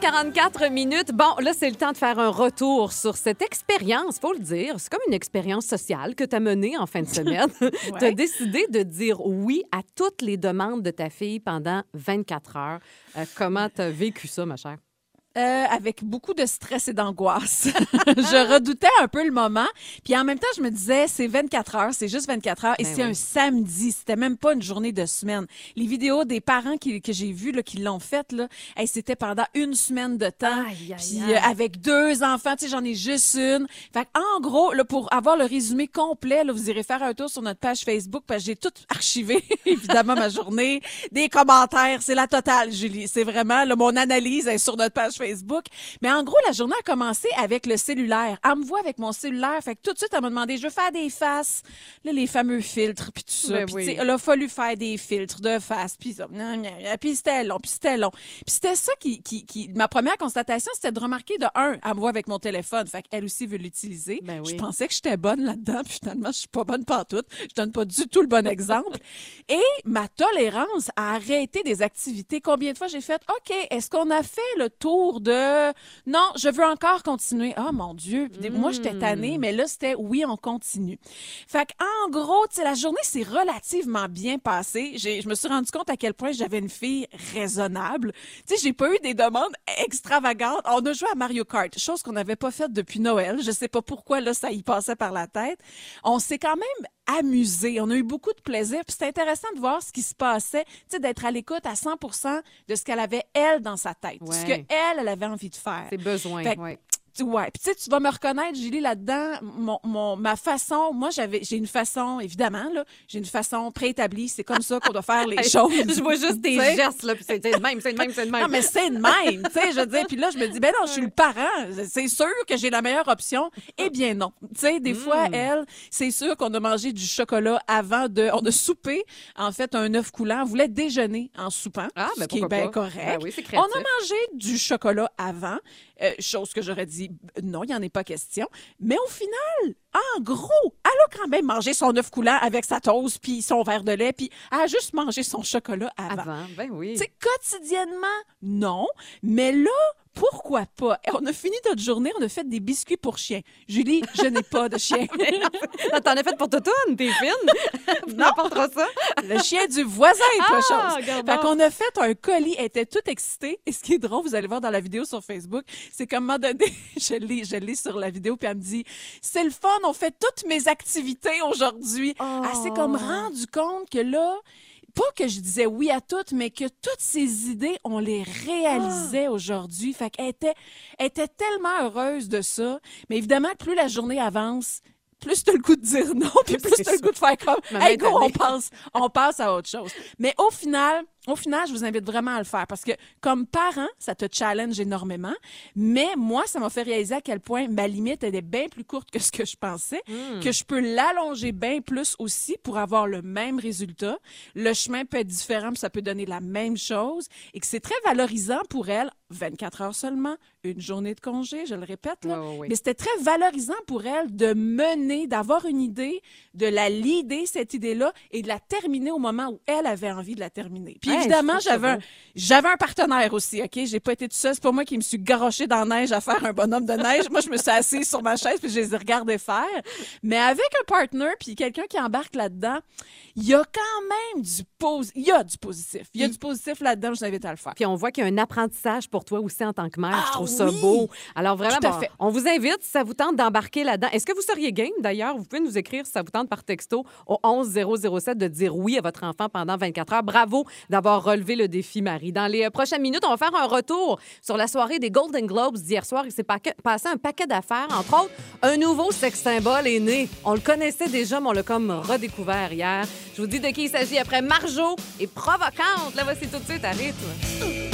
17h44. Bon, là, c'est le temps de faire un retour sur cette expérience, faut le dire. C'est comme une expérience sociale que tu as menée en fin de semaine. Tu as décidé de dire oui à toutes les demandes de ta fille pendant 24 heures. Comment tu as vécu ça, ma chère? Avec beaucoup de stress et d'angoisse. Je redoutais un peu le moment. Puis en même temps, je me disais, c'est 24 heures, c'est juste 24 heures. Et c'est un samedi. C'était même pas une journée de semaine. Les vidéos des parents que j'ai vues, là, qui l'ont faites, là, c'était pendant une semaine de temps. Puis avec 2 enfants, tu sais, j'en ai juste une. Fait en gros, là, pour avoir le résumé complet, là, vous irez faire un tour sur notre page Facebook parce que j'ai tout archivé, évidemment, ma journée. Des commentaires, c'est la totale, Julie. C'est vraiment, là, mon analyse est sur notre page Facebook. Mais en gros, la journée a commencé avec le cellulaire. Elle me voit avec mon cellulaire. Fait que tout de suite, elle m'a demandé, je veux faire des faces. Là, les fameux filtres, puis tout ça. Puis il a fallu faire des filtres de faces. Puis ça. Puis c'était long, puis c'était long. Puis c'était ça qui... Ma première constatation, c'était de remarquer de un, elle me voit avec mon téléphone. Fait qu'elle aussi veut l'utiliser. Je pensais que j'étais bonne là-dedans. Puis finalement, je suis pas bonne pantoute. Je donne pas du tout le bon exemple. Et ma tolérance à arrêter des activités. Combien de fois j'ai fait, OK, est-ce qu'on a fait le tour de non, je veux encore continuer. Ah, mon Dieu. Moi, j'étais tannée, mais là, c'était oui, on continue. Fait qu'en gros, tu sais, la journée s'est relativement bien passée. Je me suis rendu compte à quel point j'avais une fille raisonnable. Tu sais, j'ai pas eu des demandes extravagantes. On a joué à Mario Kart, chose qu'on n'avait pas faite depuis Noël. Je sais pas pourquoi, là, ça y passait par la tête. On s'est quand même amusé. On a eu beaucoup de plaisir. Puis c'était intéressant de voir ce qui se passait, tu sais, d'être à l'écoute à 100% de ce qu'elle avait, elle, dans sa tête. Ce qu'elle avait envie de faire. Ses besoins, Ouais, puis tu sais, tu vas me reconnaître, Julie, là-dedans, ma façon, moi, j'ai une façon, évidemment, là, j'ai une façon préétablie, c'est comme ça qu'on doit faire les choses. Je vois juste des gestes, là, puis c'est le même. Non, mais c'est le même, tu sais, je veux dire, puis là, je me dis, ben non, je suis le parent, c'est sûr que j'ai la meilleure option. Eh bien non, tu sais, des fois, elle, c'est sûr qu'on a mangé du chocolat on a soupé, en fait, un œuf coulant, on voulait déjeuner en soupant, ce qui est bien correct. Ben oui, c'est on créatif. a mangé du chocolat avant, chose que j'aurais dit, non, il n'y en est pas question. Mais au final, en gros, elle a quand même mangé son œuf coulant avec sa toast puis son verre de lait, puis elle a juste mangé son chocolat avant. Ben oui. Tu sais, quotidiennement, non. Mais là, pourquoi pas? Et on a fini notre journée, on a fait des biscuits pour chiens. Julie, je n'ai pas de chien. T'en as fait pour Totoune, t'es fine. N'importe ça. Le chien du voisin est pas chose. Fait qu'on a fait un colis, elle était toute excitée. Et ce qui est drôle, vous allez voir dans la vidéo sur Facebook, c'est qu'à un moment donné, je l'ai sur la vidéo, puis elle me dit, c'est le fun, on fait toutes mes activités aujourd'hui. Elle s'est comme rendu compte que là, pas que je disais oui à toutes, mais que toutes ces idées, on les réalisait aujourd'hui. Fait qu'elle était tellement heureuse de ça. Mais évidemment, plus la journée avance, plus t'as le goût de dire non, puis plus t'as le goût de faire comme « Hey, go, on passe à autre chose. » Mais au final, je vous invite vraiment à le faire parce que comme parent, ça te challenge énormément. Mais moi, ça m'a fait réaliser à quel point ma limite elle est bien plus courte que ce que je pensais, que je peux l'allonger bien plus aussi pour avoir le même résultat. Le chemin peut être différent, puis ça peut donner la même chose et que c'est très valorisant pour elle. 24 heures seulement, une journée de congé, je le répète, là. Mais c'était très valorisant pour elle de mener, d'avoir une idée, de la leader, cette idée-là, et de la terminer au moment où elle avait envie de la terminer. Puis évidemment, j'avais un partenaire aussi, OK? J'ai pas été toute seule. C'est pas moi qui me suis garochée dans la neige à faire un bonhomme de neige. Moi, je me suis assise sur ma chaise puis je les ai regardés faire. Mais avec un partner puis quelqu'un qui embarque là-dedans, il y a quand même du positif. Il y a du positif là-dedans, je vous invite à le faire. Puis on voit qu'il y a un apprentissage pour toi aussi en tant que mère. Je trouve ça beau. Alors vraiment, on vous invite, si ça vous tente d'embarquer là-dedans. Est-ce que vous seriez game, d'ailleurs? Vous pouvez nous écrire, si ça vous tente, par texto au 11007 de dire oui à votre enfant pendant 24 heures. Bravo d'avoir relevé le défi, Marie. Dans les prochaines minutes, on va faire un retour sur la soirée des Golden Globes d'hier soir. Il s'est passé un paquet d'affaires. Entre autres, un nouveau sex symbole est né. On le connaissait déjà, mais on l'a comme redécouvert hier. Je vous dis de qui il s'agit après Marjo et Provocante. Là, voici tout de suite à rythme.